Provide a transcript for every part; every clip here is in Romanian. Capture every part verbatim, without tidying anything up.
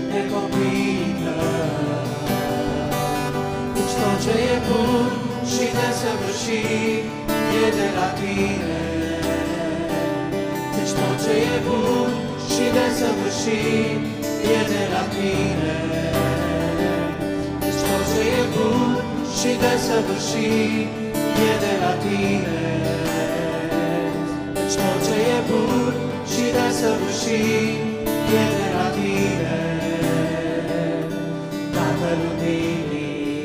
de copiii tăi. Căci tot ce e bun și desăvârșit e de la tine. Căci tot ce e bun și desăvârșit e de la tine. Căci tot ce e bun și desăvârșit e de la tine. Căci tot ce e bun și desăvârșit e de la tine. Tatăl Iubirii.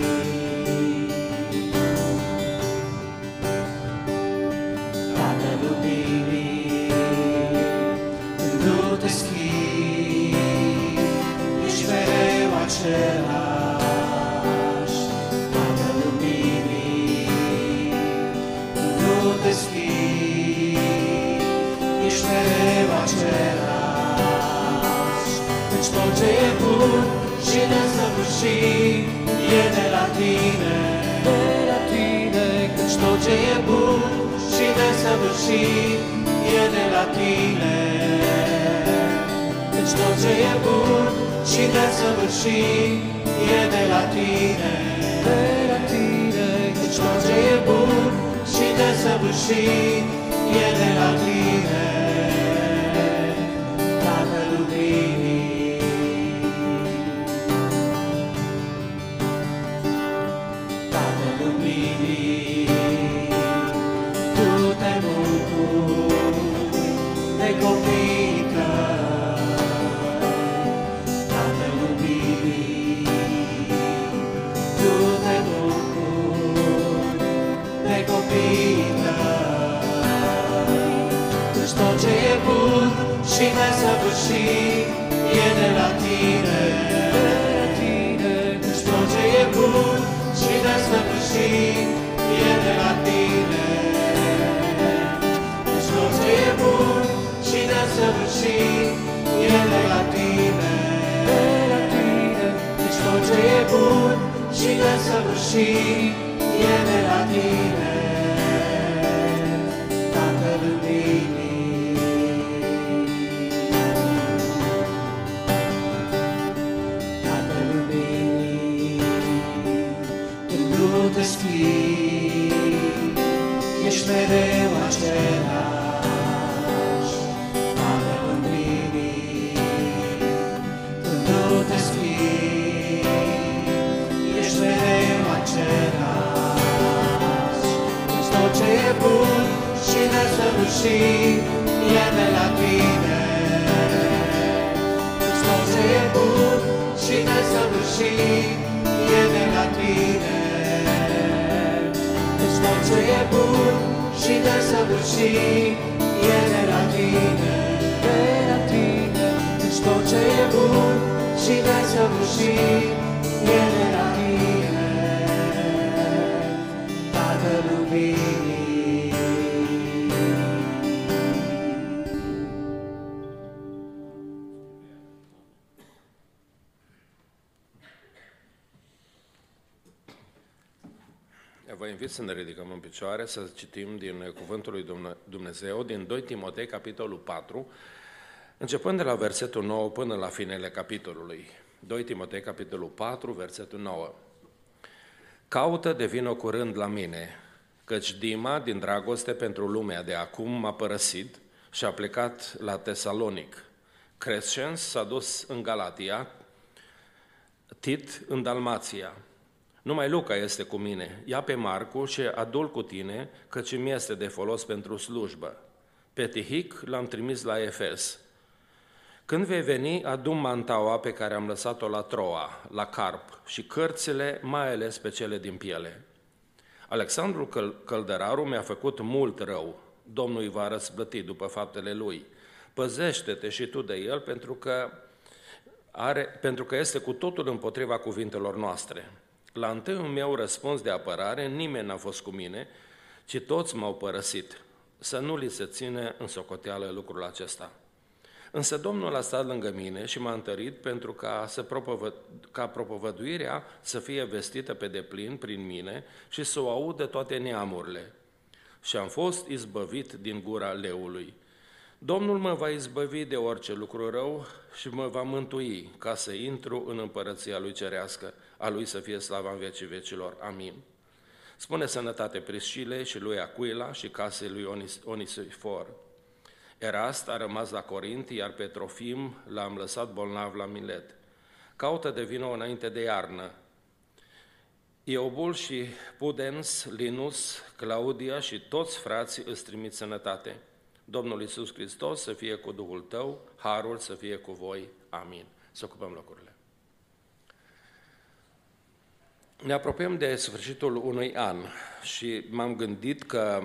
Tatăl Iubirii. Când nu te schimbi, ești mereu același. Tatăl Iubirii. Când nu te schimbi, ești mereu același. Căci tot ce e bun și desăvârșit e de la tine. De la tine. Căci tot ce e bun și desăvârșit e de la tine. Căci tot ce e bun și desăvârșit e de la tine. De la tine. Căci tot ce e bun și desăvârșit e de la tine. Tatăl Iubirii. Tatăl Iubirii. Tu te bucuri de copiii tăi. Tatăl Iubirii. Tu te bucuri de copiii tăi. Căci tot ce e bun și desăvârșit e de la tine. Căci tot ce e bun și desăvârșit e de la tine. Căci tot ce e bun și desăvârșit e de la tine. Căci tot ce e bun și desăvârșit e de la tine. Tatăl Iubirii. Tatăl Iubirii. Când nu te schimbi, ești mereu același. Tatăl Iubirii. Când nu te schimbi, ești mereu același. Căci tot ce e bun și desăvârșit e de la tine. Căci tot ce e bun și desăvârșit e de la tine. Căci tot ce e bun și desăvârșit e de la tine. De la tine. Căci tot ce e bun și desăvârșit e de la tine. Tatăl Iubirii. Vă invit să ne ridicăm în picioare, să citim din Cuvântul lui Dumnezeu, din doi Timotei, capitolul patru, începând de la versetul nouă până la finele capitolului. doi Timotei, capitolul patru, versetul nouă. Caută de vină curând la mine, căci Dima, din dragoste pentru lumea de acum, m-a părăsit și a plecat la Tesalonic. Crescens s-a dus în Galatia, Tit în Dalmația. Numai Luca este cu mine. Ia pe Marcu și adu-l cu tine, căci mi este de folos pentru slujbă. Pe Tihic l-am trimis la Efes. Când vei veni, adu mantaua pe care am lăsat-o la Troa, la Carp, și cărțile, mai ales pe cele din piele. Alexandru Căl- Călderarul mi-a făcut mult rău. Domnul îi va răsplăti după faptele lui. Păzește-te și tu de el, pentru că, are, pentru că este cu totul împotriva cuvintelor noastre. La întâiul meu răspuns de apărare, nimeni n-a fost cu mine, ci toți m-au părăsit. Să nu li se ține în socoteală lucrul acesta. Însă Domnul a stat lângă mine și m-a întărit pentru ca, să propovă, ca propovăduirea să fie vestită pe deplin prin mine și să o audă toate neamurile. Și am fost izbăvit din gura leului. Domnul mă va izbăvi de orice lucru rău și mă va mântui ca să intru în împărăția lui cerească, a lui să fie slava în vecii vecilor. Amin. Spune sănătate Priscilei și lui Aquila și casei lui Onis- Onisifor. Erast a rămas la Corint, iar pe Trofim l-am lăsat bolnav la Milet. Caută de vină înainte de iarnă. Eubul și Pudens, Linus, Claudia și toți frații îți trimit sănătate. Domnul Iisus Hristos să fie cu Duhul tău, harul să fie cu voi. Amin. Să ocupăm locurile. Ne apropiem de sfârșitul unui an și m-am gândit că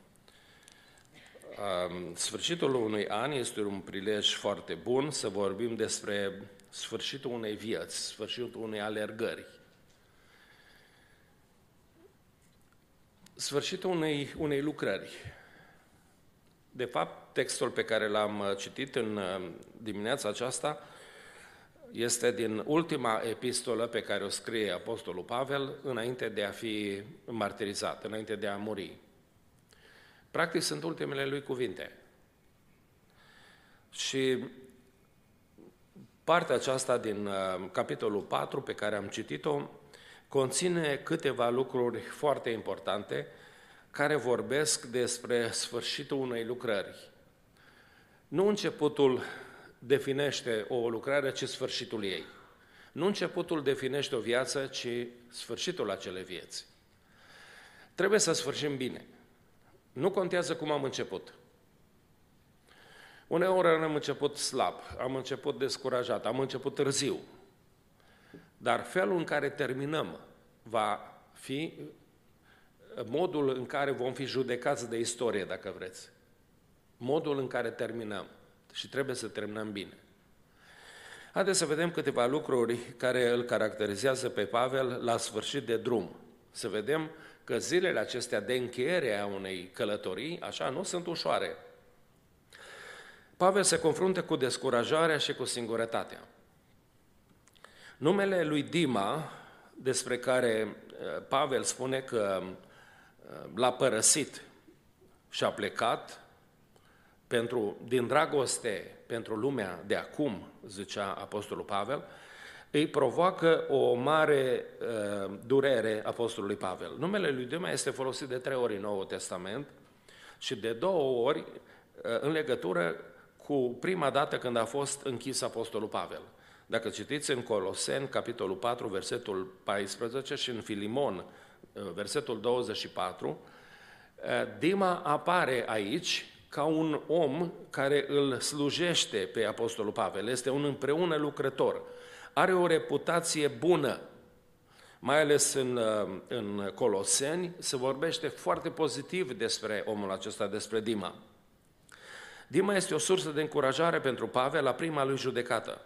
uh, sfârșitul unui an este un prilej foarte bun să vorbim despre sfârșitul unei vieți, sfârșitul unei alergări. Sfârșitul unei, unei lucrări. De fapt, textul pe care l-am citit în dimineața aceasta este din ultima epistolă pe care o scrie Apostolul Pavel înainte de a fi martirizat, înainte de a muri. Practic sunt ultimele lui cuvinte. Și partea aceasta din capitolul patru pe care am citit-o conține câteva lucruri foarte importante care vorbesc despre sfârșitul unei lucrări. Nu începutul definește o lucrare, ci sfârșitul ei. Nu începutul definește o viață, ci sfârșitul acelei vieți. Trebuie să sfârșim bine. Nu contează cum am început. Uneori am început slab, am început descurajat, am început târziu. Dar felul în care terminăm va fi modul în care vom fi judecați de istorie, dacă vreți. Modul în care terminăm. Și trebuie să terminăm bine. Haideți să vedem câteva lucruri care îl caracterizează pe Pavel la sfârșit de drum. Să vedem că zilele acestea de încheiere a unei călătorii, așa, nu sunt ușoare. Pavel se confruntă cu descurajarea și cu singurătatea. Numele lui Dima, despre care Pavel spune că l-a părăsit și a plecat pentru, din dragoste pentru lumea de acum, zicea Apostolul Pavel, îi provoacă o mare uh, durere Apostolului Pavel. Numele lui Dima este folosit de trei ori în Noul Testament și de două ori uh, în legătură cu prima dată când a fost închis Apostolul Pavel. Dacă citiți în Coloseni, capitolul patru, versetul paisprezece și în Filimon, versetul douăzeci și patru, Dima apare aici ca un om care îl slujește pe Apostolul Pavel. Este un împreună lucrător. Are o reputație bună. Mai ales în, în Coloseni se vorbește foarte pozitiv despre omul acesta, despre Dima. Dima este o sursă de încurajare pentru Pavel la prima lui judecată.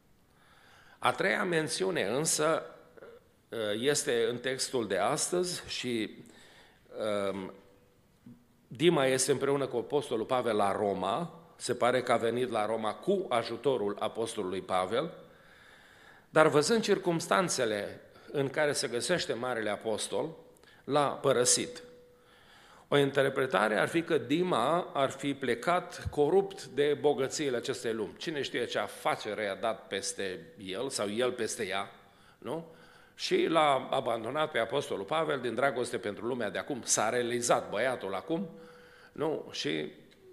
A treia mențiune însă este în textul de astăzi și um, Dima este împreună cu Apostolul Pavel la Roma, se pare că a venit la Roma cu ajutorul Apostolului Pavel, dar văzând circumstanțele în care se găsește Marele Apostol, l-a părăsit. O interpretare ar fi că Dima ar fi plecat corupt de bogățiile acestei lumi. Cine știe ce afacere i-a dat peste el sau el peste ea, nu? Și l-a abandonat pe Apostolul Pavel din dragoste pentru lumea de acum. S-a realizat băiatul acum, nu? Și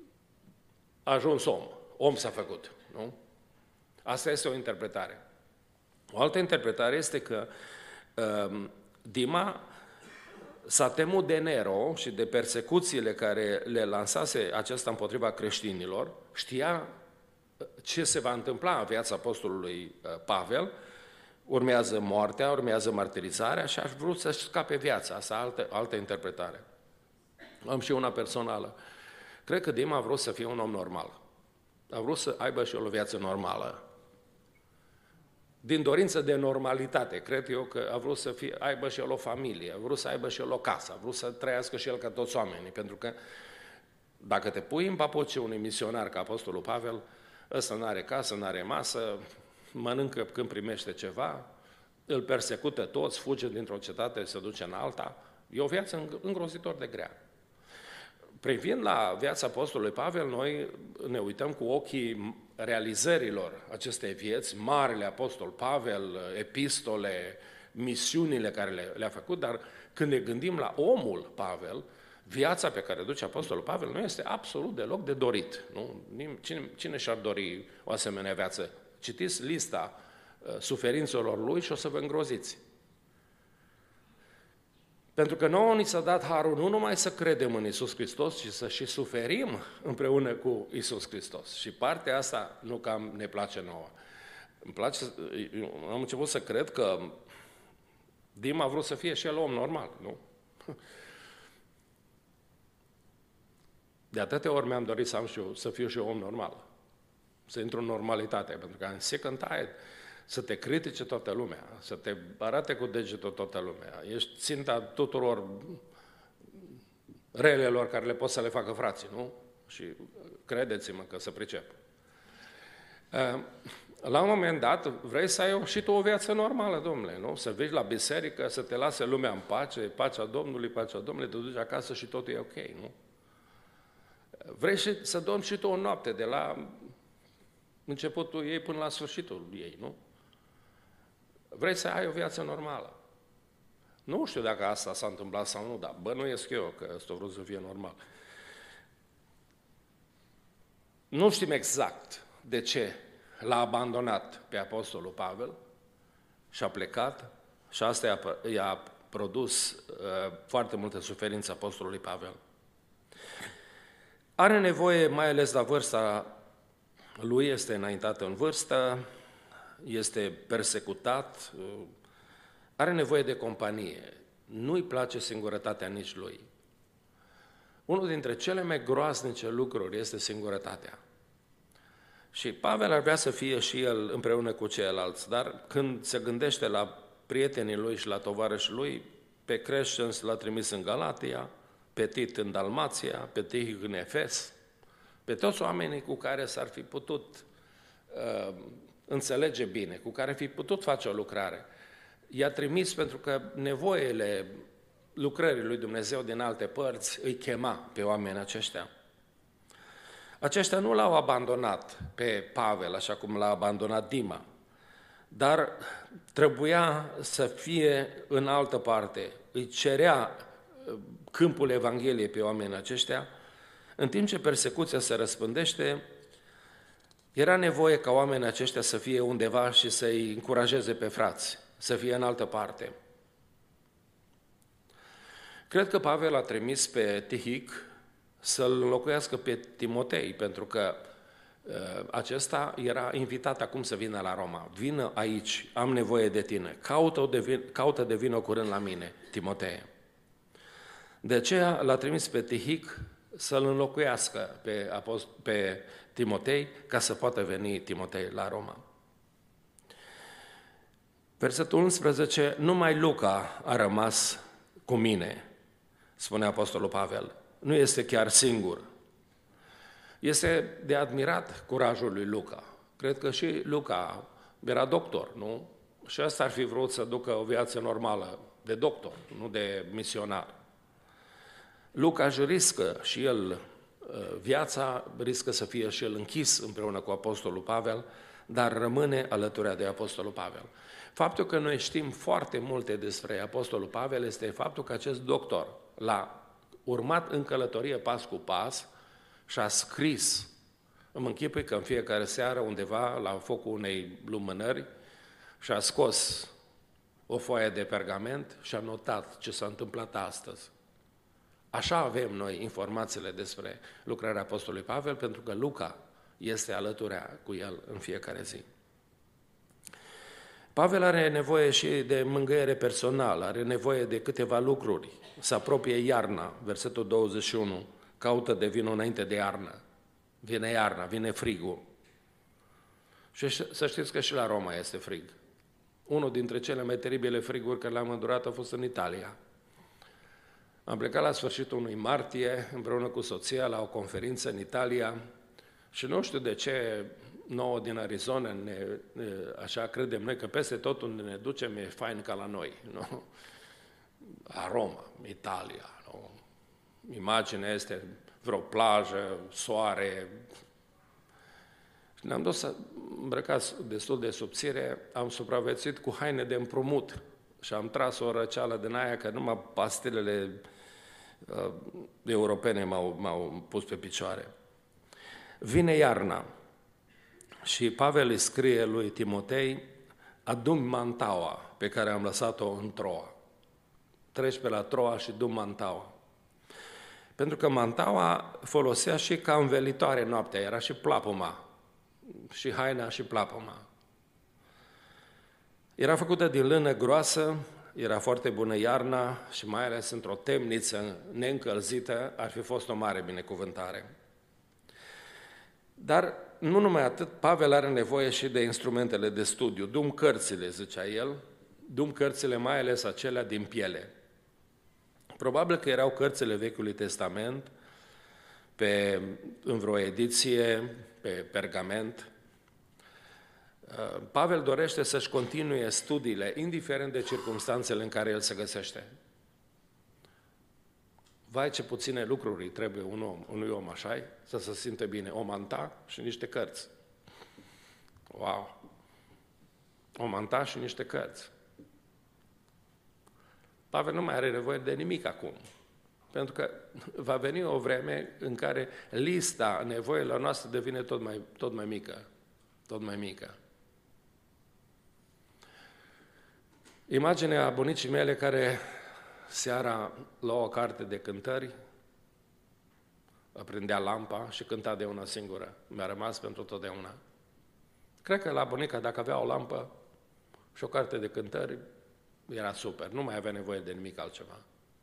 a ajuns om. Om s-a făcut, nu? Asta este o interpretare. O altă interpretare este că uh, Dima s-a temut de Nero și de persecuțiile care le lansase acesta împotriva creștinilor, știa ce se va întâmpla în viața apostolului Pavel, urmează moartea, urmează martirizarea și aș vrut să-și scape viața. Asta altă, altă interpretare. Am și una personală. Cred că Dima a vrut să fie un om normal. A vrut să aibă și el o viață normală. Din dorință de normalitate, cred eu că a vrut să fie, aibă și el o familie, a vrut să aibă și el o casă, a vrut să trăiască și el ca toți oamenii, pentru că dacă te pui în papucii unui misionar ca Apostolul Pavel, ăsta nu are casă, nu are masă, mănâncă când primește ceva, îl persecută toți, fuge dintr-o cetate, se duce în alta, e o viață îngrozitor de grea. Privind la viața apostolului Pavel, noi ne uităm cu ochii realizărilor acestei vieți, marele apostol Pavel, epistole, misiunile care le, le-a făcut, dar când ne gândim la omul Pavel, viața pe care duce apostolul Pavel nu este absolut deloc de dorit. Nu? Cine, cine și-ar dori o asemenea viață? Citiți lista uh, suferințelor lui și o să vă îngroziți. Pentru că nouă ni s-a dat harul nu numai să credem în Iisus Hristos, ci să și suferim împreună cu Iisus Hristos. Și partea asta nu cam ne place nouă. Îmi place, am început să cred că Dim a vrut să fie și el om normal, nu? De atâtea ori mi-am dorit să, am și eu, să fiu și eu om normal, să intru în normalitate, pentru că în second tide să te critique toată lumea, să te arate cu degetul toată lumea. Ești ținta tuturor relelor care le poți să le facă frații, nu? Și credeți-mă că se pricep. La un moment dat vrei să ai și tu o viață normală, domnule, nu? Să vii la biserică, să te lase lumea în pace, pacea Domnului, pacea Domnului, te duci acasă și totul e ok, nu? Vrei și să dormi și tu o noapte, de la începutul ei până la sfârșitul ei, nu? Vrei să ai o viață normală. Nu știu dacă asta s-a întâmplat sau nu, dar bănuiesc eu că ăsta a vrut să fie normal. Nu știm exact de ce l-a abandonat pe apostolul Pavel și a plecat și asta i-a produs uh, foarte multă suferință apostolului Pavel. Are nevoie, mai ales la vârsta lui, este înaintată în vârstă, este persecutat, are nevoie de companie. Nu-i place singurătatea nici lui. Unul dintre cele mai groaznice lucruri este singurătatea. Și Pavel ar vrea să fie și el împreună cu ceilalți, dar când se gândește la prietenii lui și la tovarășii lui, pe Crescens l-a trimis în Galatia, pe Tit în Dalmația, pe Tihic în Efes, pe toți oamenii cu care s-ar fi putut uh, înțelege bine, cu care ar fi putut face o lucrare. I-a trimis pentru că nevoile lucrării lui Dumnezeu din alte părți îi chema pe oamenii aceștia. Aceștia nu l-au abandonat pe Pavel, așa cum l-a abandonat Dima, dar trebuia să fie în altă parte. Îi cerea câmpul Evangheliei pe oamenii aceștia, în timp ce persecuția se răspândește, era nevoie ca oamenii aceștia să fie undeva și să-i încurajeze pe frați, să fie în altă parte. Cred că Pavel a trimis pe Tihic să-l înlocuiască pe Timotei, pentru că uh, acesta era invitat acum să vină la Roma. Vină aici, am nevoie de tine, caută de, vin, caută de vină curând la mine, Timotei. De aceea l-a trimis pe Tihic să-l înlocuiască pe, apost- pe Timotei, ca să poată veni Timotei la Roma. Versetul unsprezece, numai Luca a rămas cu mine, spune apostolul Pavel. Nu este chiar singur. Este de admirat curajul lui Luca. Cred că și Luca era doctor, nu? Și asta ar fi vrut să ducă o viață normală de doctor, nu de misionar. Luca își riscă și el viața, riscă să fie și el închis împreună cu apostolul Pavel, dar rămâne alături de apostolul Pavel. Faptul că noi știm foarte multe despre apostolul Pavel este faptul că acest doctor l-a urmat în călătorie pas cu pas și a scris. Îmi închipui că în fiecare seară undeva la focul unei lumânări și a scos o foaie de pergament și a notat ce s-a întâmplat astăzi. Așa avem noi informațiile despre lucrarea apostolului Pavel, pentru că Luca este alături cu el în fiecare zi. Pavel are nevoie și de mângâiere personală, are nevoie de câteva lucruri. Se apropie iarna, versetul douăzeci și unu, caută de vină înainte de iarnă. Vine iarna, vine frigul. Și să știți că și la Roma este frig. Unul dintre cele mai teribile friguri care le-am îndurat a fost în Italia. Am plecat la sfârșitul unui martie, împreună cu soția, la o conferință în Italia și nu știu de ce nouă din Arizona, ne, așa credem noi, că peste tot unde ne ducem e fain ca la noi. Nu? La Roma, Italia. Nu? Imaginea este vreo plajă, soare. Și ne-am dus îmbrăcați destul de subțire, am supraviețuit cu haine de împrumut și am tras o răceală din aia că numai pastilele uh, europene m-au, m-au pus pe picioare. Vine iarna și Pavel îi scrie lui Timotei: adu-mi mantaua pe care am lăsat-o în Troa. Treci pe la Troa și du mantaua. Pentru că mantaua folosea și ca învelitoare noaptea, era și plapuma, și haina și plapuma. Era făcută din lână groasă, era foarte bună iarna și mai ales într-o temniță neîncălzită ar fi fost o mare binecuvântare. Dar nu numai atât, Pavel are nevoie și de instrumentele de studiu. Du-mi cărțile, zicea el, du-mi cărțile mai ales acelea din piele. Probabil că erau cărțile Vechiului Testament, pe, în vreo ediție, pe pergament. Pavel dorește să-și continue studiile, indiferent de circumstanțele în care el se găsește. Vai, ce puține lucruri trebuie un om, unui om așa, să se simte bine. O manta și niște cărți. Wow! O manta și niște cărți. Pavel nu mai are nevoie de nimic acum. Pentru că va veni o vreme în care lista nevoilor noastre devine tot mai, tot mai mică. Tot mai mică. Imaginea bunicii mele care seara lua o carte de cântări, aprindea lampa și cânta de una singură. Mi-a rămas pentru totdeauna. Cred că la bunica, dacă avea o lampă și o carte de cântări, era super. Nu mai avea nevoie de nimic altceva.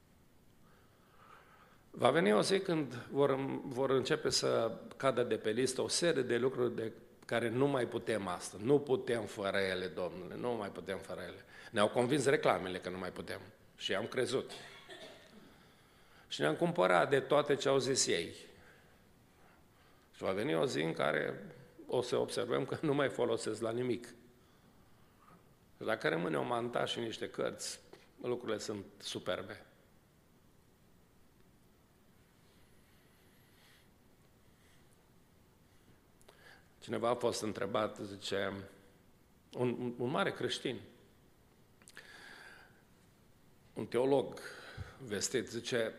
Va veni o zi când vor, vor începe să cadă de pe listă o serie de lucruri de care nu mai putem astăzi. Nu putem fără ele, Domnule, nu mai putem fără ele. Ne-au convins reclamele că nu mai putem. Și am crezut. Și ne-am cumpărat de toate ce au zis ei. Și va veni o zi în care o să observăm că nu mai folosesc la nimic. Și dacă rămâne o manta și niște cărți, lucrurile sunt superbe. Cineva a fost întrebat, zice, un, un mare creștin, un teolog vestit, zice,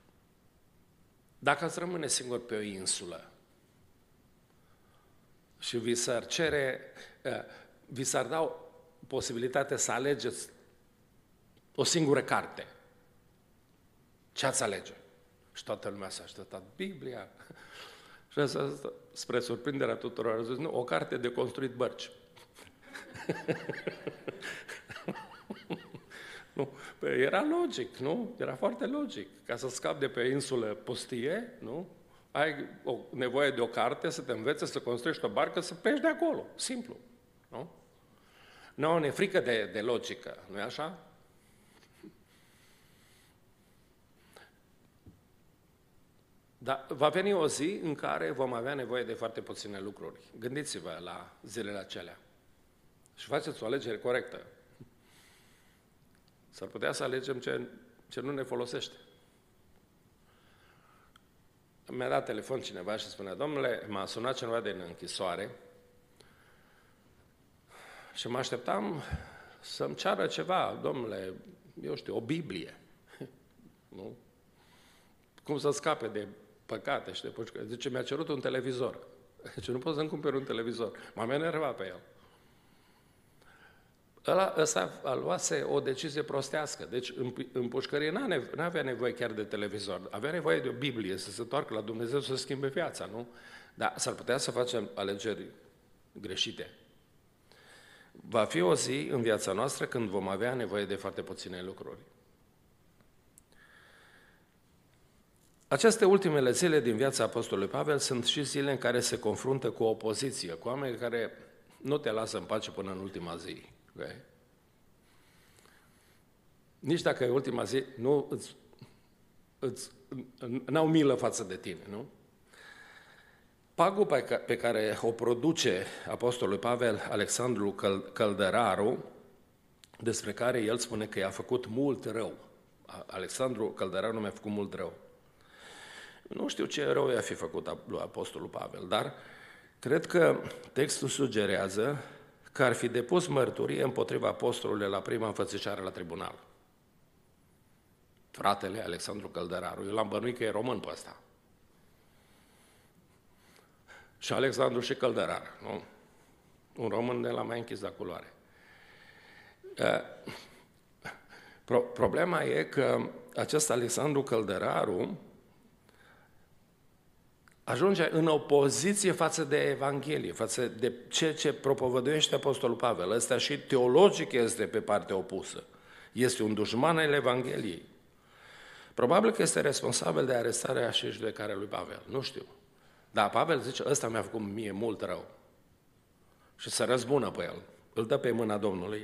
dacă ați rămâne singur pe o insulă și vi s-ar cere, vi s-ar da posibilitatea să alegeți o singură carte, ce ați alege? Și toată lumea s-a așteptat, Biblia. Și asta, spre surprinderea tuturor, a zis, nu, o carte de construit bărci. Nu, era logic, nu? Era foarte logic. Ca să scapi de pe insulă pustie, nu? Ai o nevoie de o carte să te învețe să construiești o barcă, să pleci de acolo. Simplu, nu? Nu, ne frică de, de logică, nu-i așa? Dar va veni o zi în care vom avea nevoie de foarte puține lucruri. Gândiți-vă la zilele acelea și faceți o alegere corectă. S-ar putea să alegem ce, ce nu ne folosește. Mi-a dat telefon cineva și spunea, domnule, m-a sunat cineva din închisoare și mă așteptam să-mi ceară ceva, domnule, eu știu, o Biblie. Nu? Cum să scape de păcate și de pușcă. Zice, mi-a cerut un televizor. Zice, nu pot să-mi cumperi un televizor. M-am enervat pe el. Ăla, ăsta a luase o decizie prostească. Deci în, în pușcărie nu avea nevoie chiar de televizor. Avea nevoie de o Biblie, să se întoarcă la Dumnezeu, să schimbe viața, nu? Dar s-ar putea să facem alegeri greșite. Va fi o zi în viața noastră când vom avea nevoie de foarte puține lucruri. Aceste ultimele zile din viața Apostolului Pavel sunt și zile în care se confruntă cu opoziție, cu oameni care nu te lasă în pace până în ultima zi. Okay? Nici dacă e ultima zi, nu îți, îți, n-au milă față de tine, nu? Paguba pe care o produce Apostolul Pavel Alexandru Căldăraru, despre care el spune că i-a făcut mult rău. Alexandru Căldăraru nu mi-a făcut mult rău. Nu știu ce rău i-a fi făcut lui Apostolul Pavel, dar cred că textul sugerează că ar fi depus mărturie împotriva apostolului la prima înfățișare la tribunal. Fratele Alexandru Căldăraru, eu l-am bănuit că e român pe ăsta. Și Alexandru și Căldărar, nu? Un român de la mai închis la culoare. Pro- problema e că acest Alexandru Căldăraru ajunge în opoziție față de Evanghelie, față de ceea ce propovăduiește Apostolul Pavel. Ăsta și teologic este pe partea opusă. Este un dușman al Evangheliei. Probabil că este responsabil de arestarea și judecarea lui Pavel. Nu știu. Dar Pavel zice, ăsta mi-a făcut mie mult rău. Și să răzbună pe el. Îl dă pe mâna Domnului.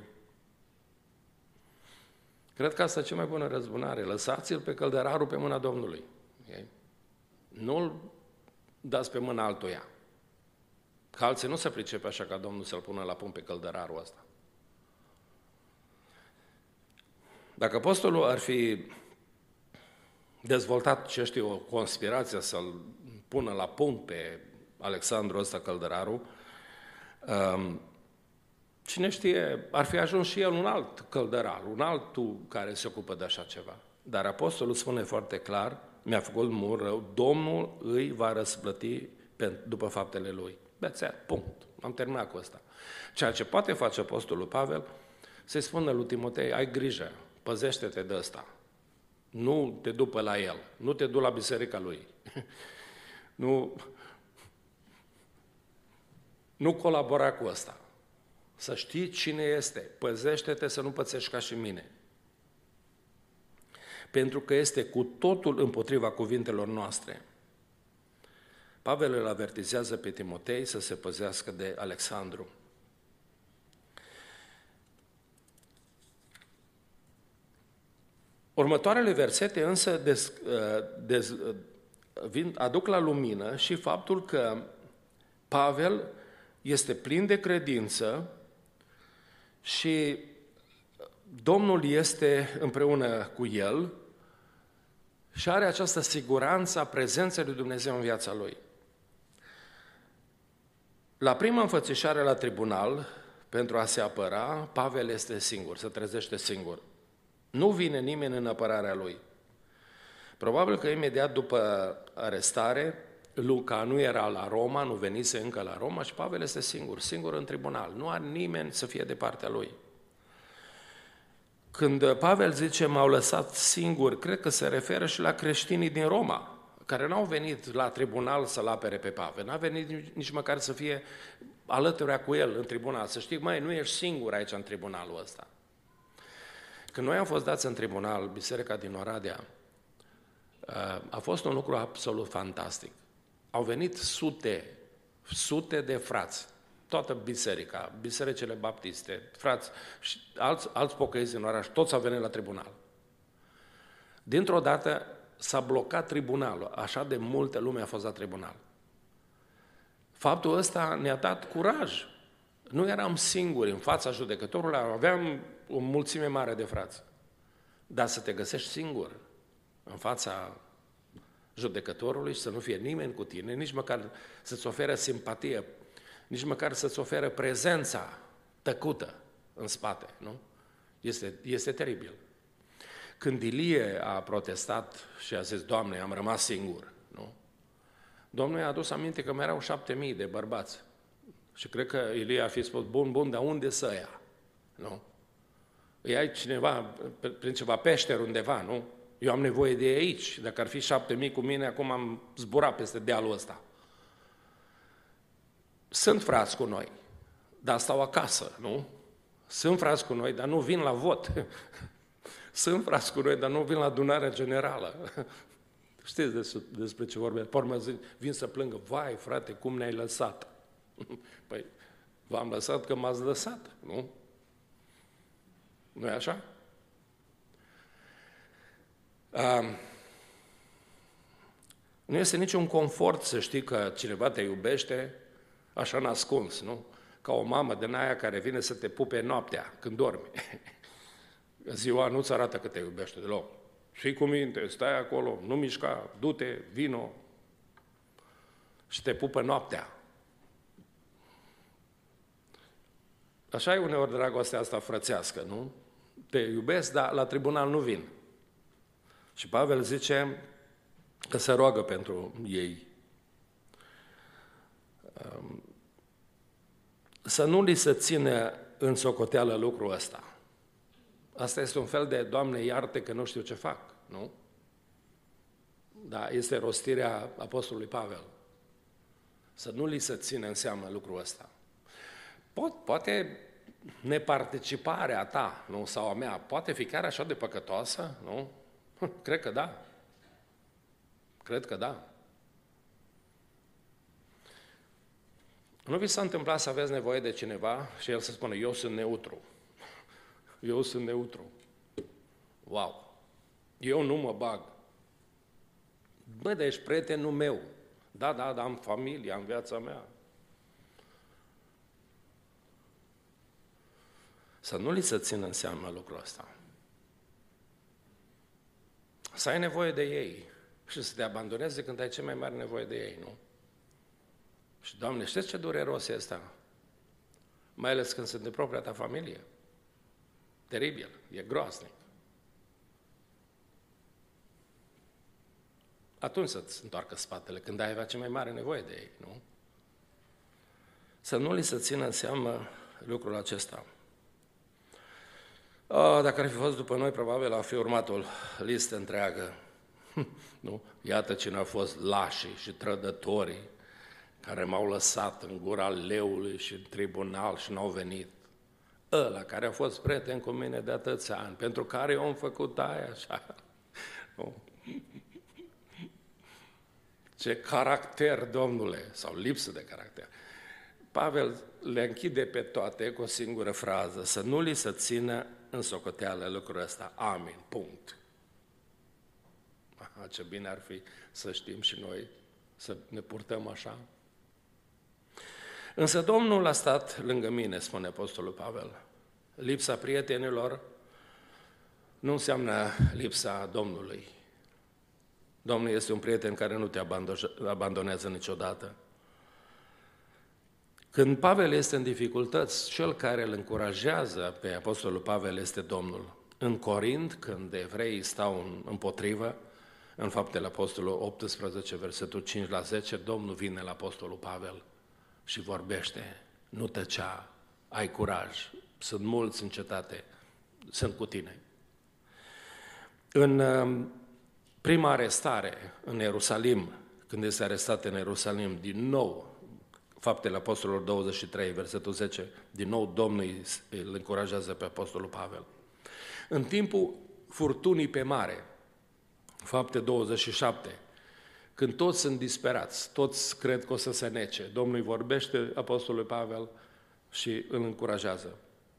Cred că asta e cea mai bună răzbunare. Lăsați-l pe Căldărarul pe mâna Domnului. Okay? Nu-l dați pe mâna altuia. Că alții nu se pricepe așa ca Domnul să-l pună la punct pe Căldărarul ăsta. Dacă apostolul ar fi dezvoltat, ce știu, o conspirație să-l pună la punct pe Alexandru ăsta Căldăraru, um, cine știe, ar fi ajuns și el un alt Căldărar, un altul care se ocupă de așa ceva. Dar apostolul spune foarte clar, mi-a făcut mult rău, Domnul îi va răsplăti pe, după faptele lui. That's it, punct. Am terminat cu asta. Ceea ce poate face apostolul Pavel, să-i spună lui Timotei, ai grijă, păzește-te de ăsta. Nu te du pe la el, nu te du la biserica lui. nu, nu colabora cu ăsta. Să știi cine este. Păzește-te să nu pățești ca și mine. Pentru că este cu totul împotriva cuvintelor noastre. Pavel îl avertizează pe Timotei să se păzească de Alexandru. Următoarele versete însă dez, dez, vin, aduc la lumină și faptul că Pavel este plin de credință și Domnul este împreună cu el și are această siguranță a prezenței lui Dumnezeu în viața lui. La prima înfățișare la tribunal, pentru a se apăra, Pavel este singur, se trezește singur. Nu vine nimeni în apărarea lui. Probabil că imediat după arestare, Luca nu era la Roma, nu venise încă la Roma și Pavel este singur, singur în tribunal. Nu are nimeni să fie de partea lui. Când Pavel zice, m-au lăsat singur, cred că se referă și la creștinii din Roma, care n-au venit la tribunal să-l apere pe Pavel, n-au venit nici măcar să fie alături cu el în tribunal, să știi, măi, nu ești singur aici în tribunalul ăsta. Când noi am fost dați în tribunal, Biserica din Oradea, a fost un lucru absolut fantastic. Au venit sute, sute de frați, toată biserica, bisericile baptiste, frați și alți, alți pocăiți din oraș, toți au venit la tribunal. Dintr-o dată s-a blocat tribunalul, așa de multă lume a fost la tribunal. Faptul ăsta ne-a dat curaj. Nu eram singuri în fața judecătorului, aveam o mulțime mare de frați. Dar să te găsești singur în fața judecătorului și să nu fie nimeni cu tine, nici măcar să-ți ofere simpatie, nici măcar să-ți ofere prezența tăcută în spate, nu? Este, este teribil. Când Ilie a protestat și a zis, Doamne, am rămas singur, nu? Domnul i-a adus aminte că mai erau șapte mii de bărbați. Și cred că Ilie a fi spus, bun, bun, dar unde să ia? Nu? Îi ai cineva, prin ceva peșter undeva, nu? Eu am nevoie de aici. Dacă ar fi șapte mii cu mine, acum am zburat peste dealul ăsta. Sunt frați cu noi, dar stau acasă, nu? Sunt frați cu noi, dar nu vin la vot. Sunt frați cu noi, dar nu vin la adunarea generală. Știți despre ce vorbesc? Pe urmă zic, vin să plângă, vai, frate, cum ne-ai lăsat? Păi, v-am lăsat că m-ați lăsat, nu? Nu-i așa? Um, nu este niciun confort să știi că cineva te iubește așa nascuns, nu? Ca o mamă din aia care vine să te pupe noaptea când dormi. Ziua nu-ți arată că te iubește deloc. fii cu minte, stai acolo, nu mișca, du-te, vino și te pupă noaptea. Așa e uneori dragostea asta frățească, nu? Te iubesc, dar la tribunal nu vin. Și Pavel zice că se roagă pentru ei. Să nu li se ține în socoteală lucrul ăsta. Asta este un fel de, Doamne, iarte că nu știu ce fac, nu? Da, este rostirea apostolului Pavel. Să nu li se ține în seamă lucrul ăsta. Pot, poate neparticiparea ta, nu, sau a mea, poate fi chiar așa de păcătoasă, nu? Cred că da. Cred că da. Nu vi s-a întâmplat să aveți nevoie de cineva și el să spună, eu sunt neutru. Eu sunt neutru. Wow! Eu nu mă bag. Bă, dar ești prietenul meu. Da, da, da, am familie, am viața mea. Să nu li se țină în seamă lucrul ăsta. Să ai nevoie de ei și să te abandonezi când ai cea mai mare nevoie de ei, nu? Și, Doamne, știți ce dureros este asta? Mai ales când sunt de propria ta familie. Teribil, e groaznic. Atunci să-ți întoarcă spatele, când ai avea cea mai mare nevoie de ei, nu? Să nu li se țină în seamă lucrul acesta. Oh, dacă ar fi fost după noi, probabil ar fi urmat o listă întreagă. Nu? Iată cine au fost lașii și trădătorii care m-au lăsat în gura leului și în tribunal și n-au venit. Ăla care a fost prieten cu mine de atâția ani, pentru care eu am făcut aia așa. Nu? Ce caracter, Domnule, sau lipsă de caracter. Pavel le închide pe toate cu o singură frază, să nu li se țină în socoteală lucrul ăsta. Amin. Punct. Aha, ce bine ar fi să știm și noi să ne purtăm așa. Însă Domnul a stat lângă mine, spune apostolul Pavel. Lipsa prietenilor nu înseamnă lipsa Domnului. Domnul este un prieten care nu te abandonează niciodată. Când Pavel este în dificultăți, cel care îl încurajează pe apostolul Pavel este Domnul. În Corint, când evreii stau împotrivă, în Faptele Apostolului optsprezece, versetul cinci la zece, Domnul vine la apostolul Pavel și vorbește, nu tăcea, ai curaj, sunt mulți în cetate, sunt cu tine. În prima arestare în Ierusalim, când este arestat în Ierusalim, din nou, Faptele Apostolilor douăzeci și trei, versetul zece, din nou Domnul îl încurajează pe apostolul Pavel. În timpul furtunii pe mare, Fapte douăzeci și șapte, când toți sunt disperați, toți cred că o să se nece, Domnul îi vorbește apostolului Pavel și îl încurajează.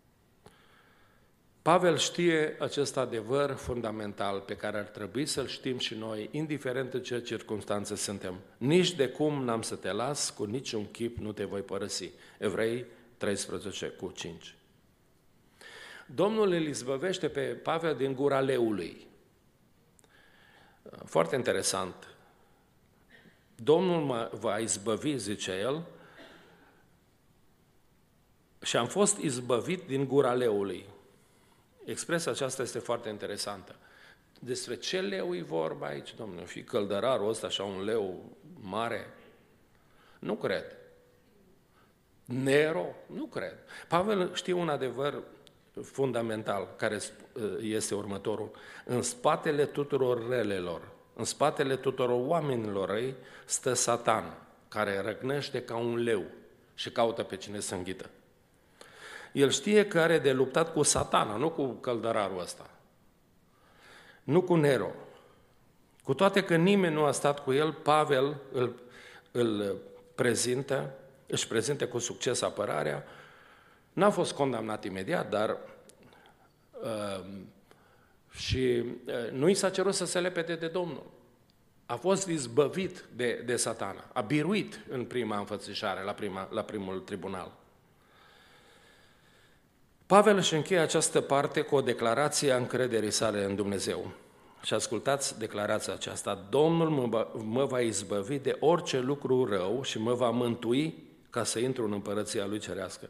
Pavel știe acest adevăr fundamental pe care ar trebui să-l știm și noi, indiferent în ce circunstanțe suntem. Nici de cum n-am să te las, cu niciun chip nu te voi părăsi. Evrei treisprezece cu cinci. Domnul îl izbăvește pe Pavel din gura leului. Foarte interesant. Domnul mă va izbăvi, zice el, și am fost izbăvit din gura leului. Expresia aceasta este foarte interesantă. Despre ce leu e vorba aici, domnule? Fi căldărarul ăsta așa un leu mare? Nu cred. Nero? Nu cred. Pavel știe un adevăr fundamental, care este următorul. În spatele tuturor relelor, în spatele tuturor oamenilor răi, stă Satan, care răgnește ca un leu și caută pe cine să înghită. El știe că are de luptat cu Satana, nu cu căldărarul ăsta, nu cu Nero. Cu toate că nimeni nu a stat cu el, Pavel îl, îl prezintă, își prezintă cu succes apărarea. N-a fost condamnat imediat, dar uh, și uh, nu i s-a cerut să se lepede de Domnul. A fost izbăvit de, de Satana, a biruit în prima înfățișare, la, prima, la primul tribunal. Pavel își încheie această parte cu o declarație a încrederii sale în Dumnezeu. Și ascultați declarația aceasta: Domnul mă va, mă va izbăvi de orice lucru rău și mă va mântui ca să intru în împărăția Lui Cerească.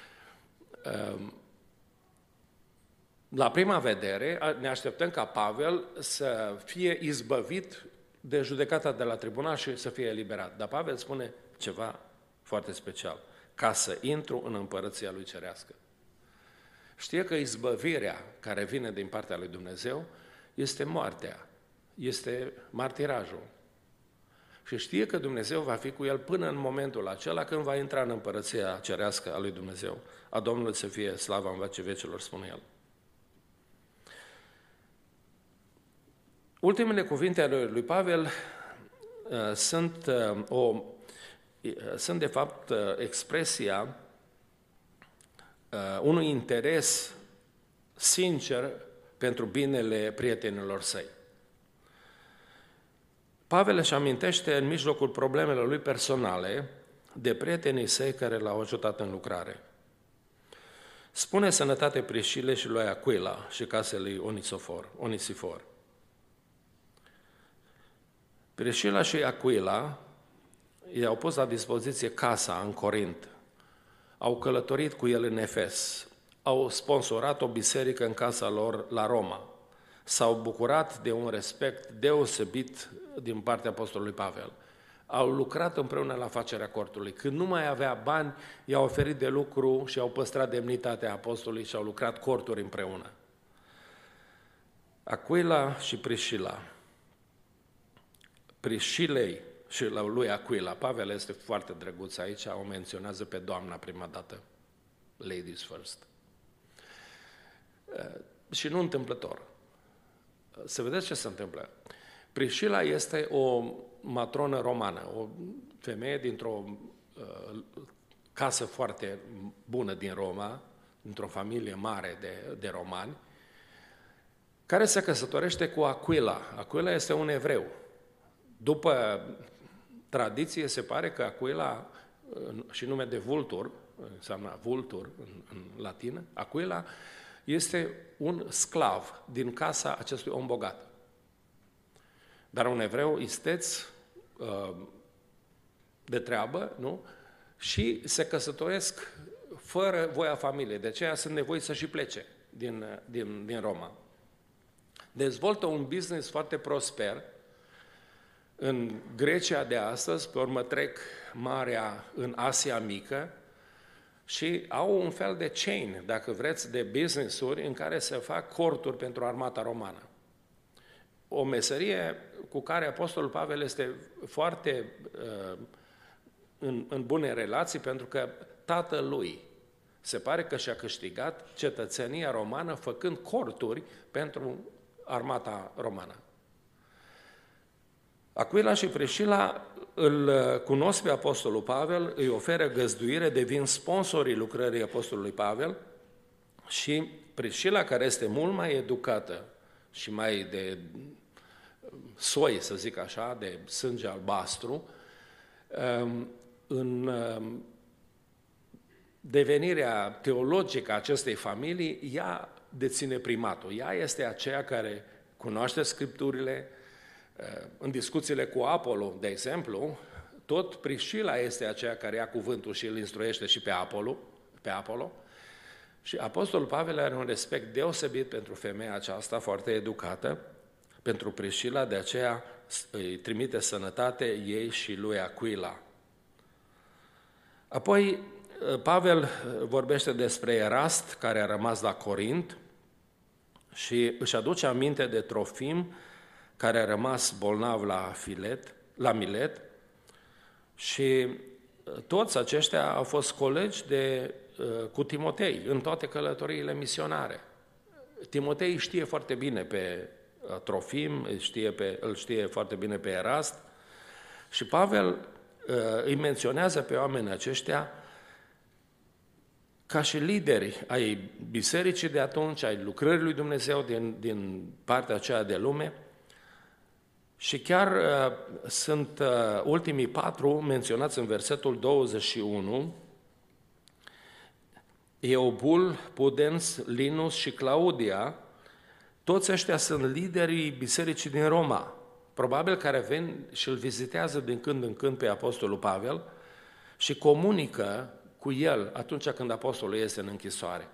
La prima vedere, ne așteptăm ca Pavel să fie izbăvit de judecata de la tribunal și să fie eliberat. Dar Pavel spune ceva foarte special: ca să intru în împărăția Lui Cerească. Știe că izbăvirea care vine din partea lui Dumnezeu este moartea, este martirajul. Și știe că Dumnezeu va fi cu el până în momentul acela când va intra în împărăția cerească a lui Dumnezeu. A Domnului să fie slava în vecii vecilor, spune el. Ultimele cuvinte ale lui Pavel uh, sunt, uh, o, uh, sunt de fapt uh, expresia uh, unui interes sincer pentru binele prietenilor săi. Pavel își amintește în mijlocul problemelor lui personale de prietenii săi care l-au ajutat în lucrare. Spune sănătate Priscile și lui Aquila și casei lui Onisifor. Onisifor. Priscila și Aquila i-au pus la dispoziție casa în Corint, au călătorit cu el în Efes, au sponsorat o biserică în casa lor la Roma, s-au bucurat de un respect deosebit din partea apostolului Pavel. Au lucrat împreună la facerea cortului. Când nu mai avea bani, i-au oferit de lucru și au păstrat demnitatea apostolului și au lucrat corturi împreună. Aquila și Priscila. Priscilei și la lui Aquila. Pavel este foarte drăguț aici, o menționează pe doamna prima dată. Ladies first. Și nu întâmplător. Să vedeți ce se întâmplă. Priscila este o matronă romană, o femeie dintr-o uh, casă foarte bună din Roma, dintr-o familie mare de, de romani, care se căsătorește cu Aquila. Aquila este un evreu. După tradiție, se pare că Aquila, și nume de vultur, înseamnă vultur în, în latină, Aquila este un sclav din casa acestui om bogat. Dar un evreu isteț, de treabă, nu? Și se căsătoresc fără voia familiei. De aceea sunt nevoiți să și plece din, din, din Roma. Dezvoltă un business foarte prosper în Grecia de astăzi, pe urmă trec Marea în Asia Mică și au un fel de chain, dacă vreți, de business-uri în care se fac corturi pentru armata romană. O meserie cu care apostolul Pavel este foarte uh, în, în bune relații, pentru că tatăl lui se pare că și-a câștigat cetățenia romană făcând corturi pentru armata romană. Aquila și Priscila îl cunosc pe apostolul Pavel, îi oferă găzduire, devin sponsorii lucrării apostolului Pavel și Priscila, care este mult mai educată și mai de soi, să zic așa, de sânge albastru, în devenirea teologică a acestei familii, ea deține primatul. Ea este aceea care cunoaște Scripturile. În discuțiile cu Apollo, de exemplu, tot Priscila este aceea care ia cuvântul și îl instruiește și pe Apollo, pe Apollo. Și apostolul Pavel are un respect deosebit pentru femeia aceasta, foarte educată, pentru Priscila, de aceea îi trimite sănătate ei și lui Aquila. Apoi, Pavel vorbește despre Erast, care a rămas la Corint și își aduce aminte de Trofim, care a rămas bolnav la, Filet, la Milet, și toți aceștia au fost colegi de, cu Timotei în toate călătoriile misionare. Timotei știe foarte bine pe Trofim, îl știe, pe, îl știe foarte bine pe Erast și Pavel îi menționează pe oamenii aceștia ca și lideri ai bisericii de atunci, ai lucrării lui Dumnezeu din, din partea aceea de lume. Și chiar uh, sunt uh, ultimii patru menționați în versetul douăzeci și unu, Eubul, Pudens, Linus și Claudia, Toți ăștia sunt liderii bisericii din Roma, probabil care vin și îl vizitează din când în când pe Apostolul Pavel și comunică cu el atunci când Apostolul este în închisoare.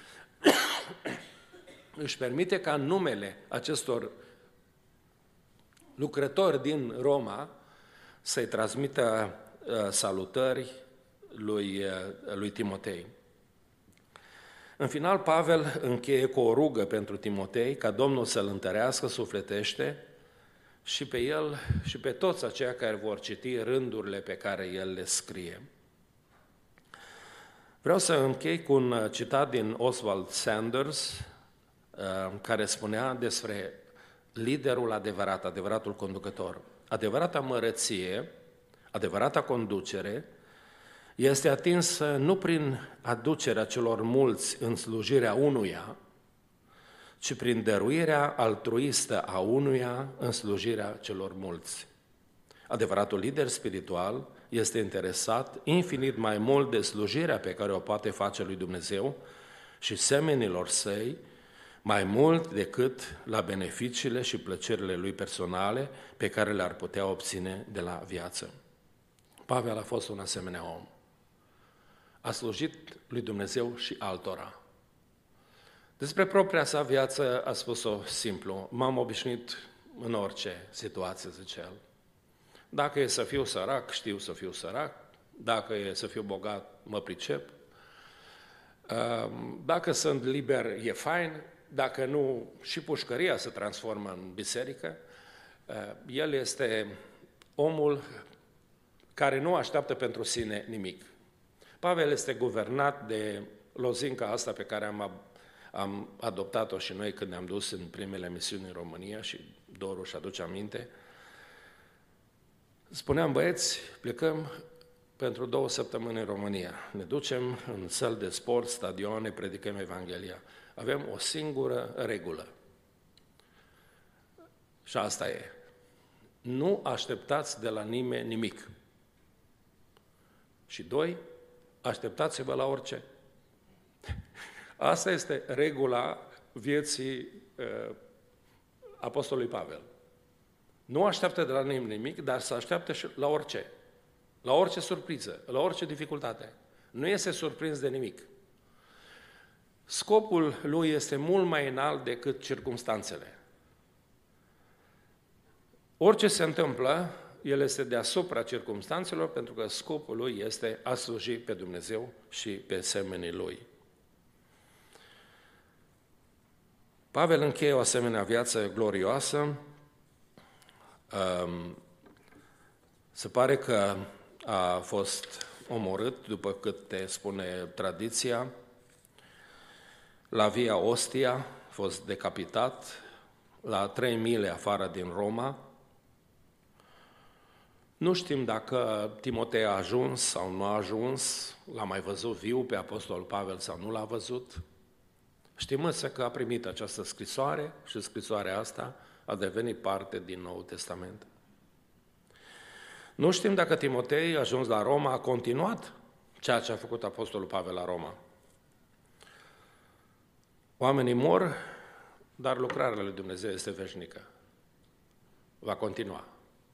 Își permite ca numele acestor lucrători din Roma să-i transmită uh, salutări lui, uh, lui Timotei. În final, Pavel încheie cu o rugă pentru Timotei, ca Domnul să-l întărească sufletește și pe el și pe toți aceia care vor citi rândurile pe care el le scrie. Vreau să închei cu un citat din Oswald Sanders, care spunea despre liderul adevărat, adevăratul conducător. Adevărata măreție, adevărata conducere, este atinsă nu prin aducerea celor mulți în slujirea unuia, ci prin dăruirea altruistă a unuia în slujirea celor mulți. Adevăratul lider spiritual este interesat infinit mai mult de slujirea pe care o poate face lui Dumnezeu și semenilor săi, mai mult decât la beneficiile și plăcerile lui personale pe care le-ar putea obține de la viață. Pavel a fost un asemenea om. A slujit lui Dumnezeu și altora. Despre propria sa viață a spus-o simplu: m-am obișnuit în orice situație, zice el. Dacă e să fiu sărac, știu să fiu sărac. Dacă e să fiu bogat, mă pricep. Dacă sunt liber, e fain. Dacă nu, și pușcăria se transformă în biserică. El este omul care nu așteaptă pentru sine nimic. Pavel este guvernat de lozinca asta pe care am, am adoptat-o și noi când ne-am dus în primele misiuni în România, și Doru își aduce aminte. Spuneam: băieți, plecăm pentru două săptămâni în România. Ne ducem în săli de sport, stadioane, predicăm Evanghelia. Avem o singură regulă. Și asta e: nu așteptați de la nimeni nimic. Și doi, așteptați-vă la orice. Asta este regula vieții uh, Apostolului Pavel. Nu așteaptă de la nimeni nimic, dar să așteaptă și la orice. La orice surpriză, la orice dificultate. Nu este surprins de nimic. Scopul lui este mult mai înalt decât circumstanțele. Orice se întâmplă, el este deasupra circumstanțelor, pentru că scopul lui este a sluji pe Dumnezeu și pe semenii lui. Pavel încheie o asemenea viață glorioasă. Se pare că a fost omorât, după cât te spune tradiția, la Via Ostia, a fost decapitat la trei mile afară din Roma. Nu știm dacă Timotei a ajuns sau nu a ajuns, l-a mai văzut viu pe Apostolul Pavel sau nu l-a văzut. Știm însă că a primit această scrisoare și scrisoarea asta a devenit parte din Noul Testament. Nu știm dacă Timotei, ajuns la Roma, a continuat ceea ce a făcut Apostolul Pavel la Roma. Oamenii mor, dar lucrarea lui Dumnezeu este veșnică. Va continua.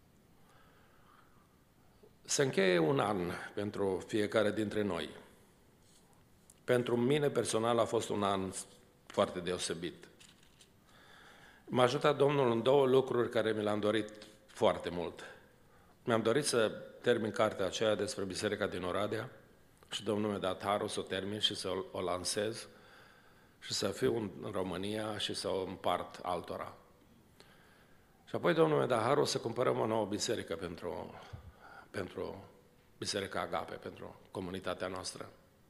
Se încheie un an pentru fiecare dintre noi. Pentru mine personal a fost un an foarte deosebit. M-a ajutat Domnul în două lucruri care mi le-am dorit foarte mult. Mi-am dorit să termin cartea aceea despre Biserica din Oradea și Domnul mi-a dat harul să o termin și să o lansez și să fiu în România și să o împart altora. Și apoi Domnul mi-a dat harul să cumpărăm o nouă biserică pentru, pentru Biserica Agape, pentru comunitatea noastră.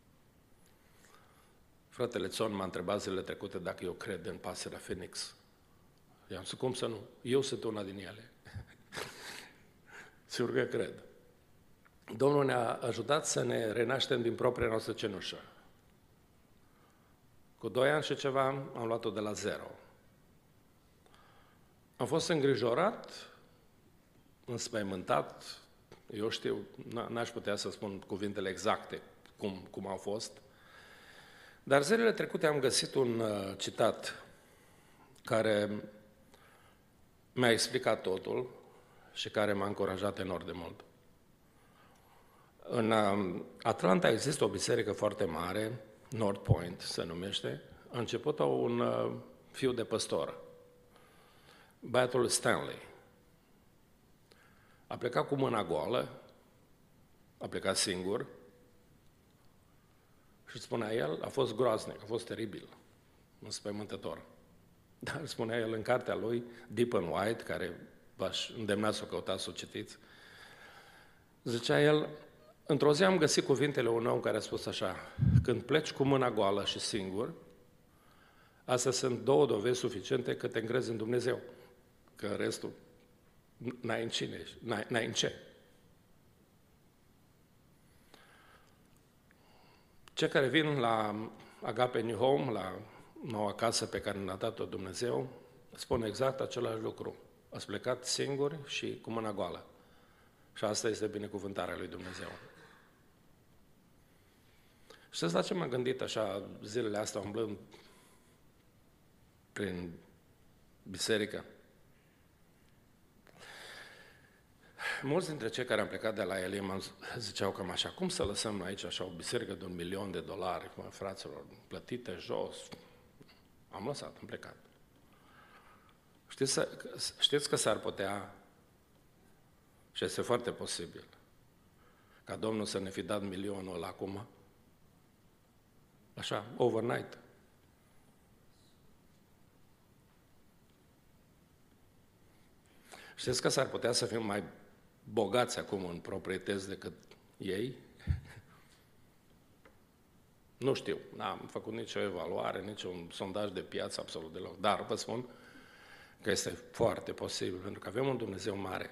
Fratele Țon m-a întrebat zilele trecute dacă eu cred în pasărea Phoenix. I-am zis: cum să nu? Eu sunt una din ele. Sigur că cred. Domnul ne-a ajutat să ne renaștem din propria noastră cenușă. Cu doi ani și ceva am luat-o de la zero. Am fost îngrijorat, înspăimântat, eu știu, n-aș putea să spun cuvintele exacte cum, cum au fost, dar zilele trecute am găsit un uh, citat care mi-a explicat totul și care m-a încurajat enorm de mult. În Atlanta există o biserică foarte mare, North Point se numește. A început-o un uh, fiu de păstor, băiatul Stanley. A plecat cu mâna goală, a plecat singur și spunea el, a fost groaznic, a fost teribil, înspăimântător. Dar spunea el în cartea lui, Deep and White, care v-aș îndemna să o căutați, să o citiți, zicea el, într-o zi am găsit cuvintele unui om care a spus așa, când pleci cu mâna goală și singur, astea sunt două dovezi suficiente că te îngrezi în Dumnezeu, că în restul n-ai în cine, n-ai, n-ai în ce. Cei care vin la Agape New Home, la noua casă pe care ne-a dat-o Dumnezeu, spun exact același lucru. Ați plecat singuri și cu mâna goală. Și asta este binecuvântarea lui Dumnezeu. Știți la ce m-am gândit așa zilele astea, umblând prin biserică? Mulți dintre cei care am plecat de la Elim ziceau cam așa, cum să lăsăm aici așa o biserică de un milion de dolari, mă, fraților, plătite jos? Am lăsat, am plecat. Știți, știți că s-ar putea, și este foarte posibil, ca Domnul să ne fi dat milionul ăla acum, așa, overnight. Știți că s-ar putea să fim mai bogați acum în proprietăți decât ei? Nu știu, n-am făcut nicio evaluare, niciun sondaj de piață, absolut deloc, dar vă spun că este foarte posibil, pentru că avem un Dumnezeu mare.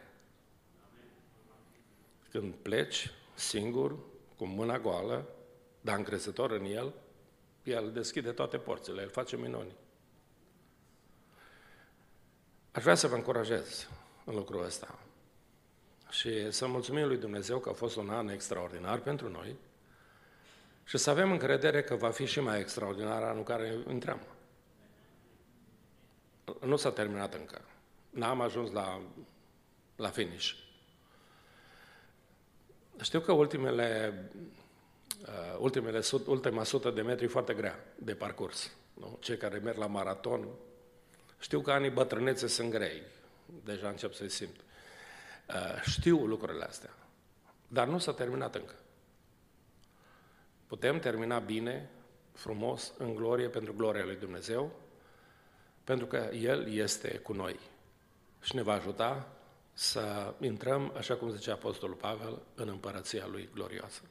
Când pleci singur, cu mâna goală, dar încrezător în El, El deschide toate porțile, El face minuni. Aș vrea să vă încurajez în lucrul ăsta și să mulțumim lui Dumnezeu că a fost un an extraordinar pentru noi și să avem încredere că va fi și mai extraordinar anul care intrăm. Nu s-a terminat încă. N-am ajuns la, la finish. Știu că ultimele, uh, ultimele sut, ultima sută de metri e foarte grea de parcurs. Nu? Cei care merg la maraton, știu că anii bătrânețe sunt grei. Deja încep să-i simt. Uh, știu lucrurile astea. Dar nu s-a terminat încă. Putem termina bine, frumos, în glorie, pentru gloria lui Dumnezeu, pentru că El este cu noi și ne va ajuta să intrăm, așa cum zicea Apostolul Pavel, în împărăția Lui glorioasă.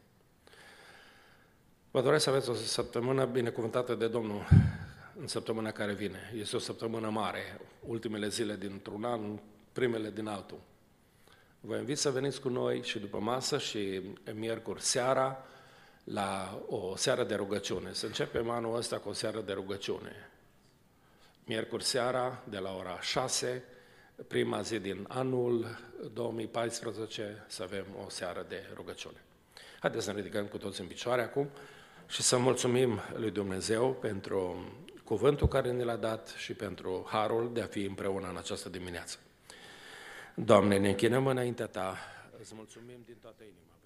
Vă doresc să aveți o săptămână binecuvântată de Domnul în săptămâna care vine. Este o săptămână mare, ultimele zile dintr-un an, primele din altul. Vă invit să veniți cu noi și după masă și miercuri seara la o seară de rugăciune. Să începem anul ăsta cu o seară de rugăciune. Miercuri seara, de la ora șase, prima zi din anul două mii paisprezece, să avem o seară de rugăciune. Haideți să ne ridicăm cu toți în picioare acum și să mulțumim lui Dumnezeu pentru cuvântul care ne l-a dat și pentru harul de a fi împreună în această dimineață. Doamne, ne închinăm înaintea Ta, îți mulțumim din toată inima.